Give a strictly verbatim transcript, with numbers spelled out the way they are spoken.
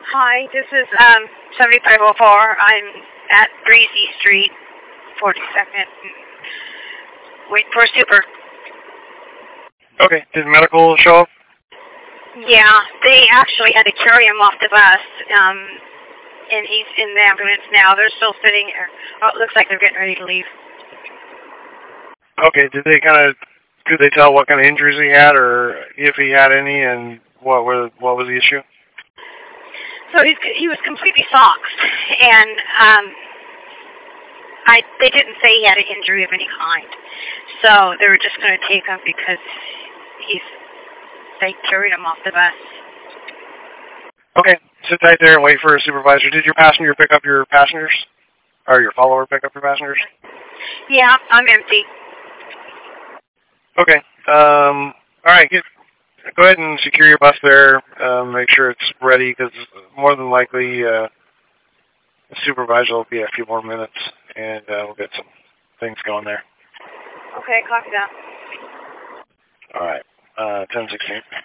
Hi, this is um seventy-five oh four. I'm at Breezy Street, forty-second. Wait for a super. Okay, did medical show up? Yeah, they actually had to carry him off the bus, um, and he's in the ambulance now. They're still sitting here. Oh, it looks like they're getting ready to leave. Okay, did they kind of, could they tell what kind of injuries he had, or if he had any, and what were what was the issue? So he's, he was completely soxed, and um, I they didn't say he had an injury of any kind. So they were just going to take him because he's they carried him off the bus. Okay, sit tight there and wait for a supervisor. Did your passenger pick up your passengers? Or your follower pick up your passengers? Yeah, I'm empty. Okay, um, alright, get, go ahead and secure your bus there. Um, make sure it's ready, because more than likely uh, the supervisor will be a few more minutes, and uh, we'll get some things going there. Okay, copy that. Alright, uh, ten sixteen.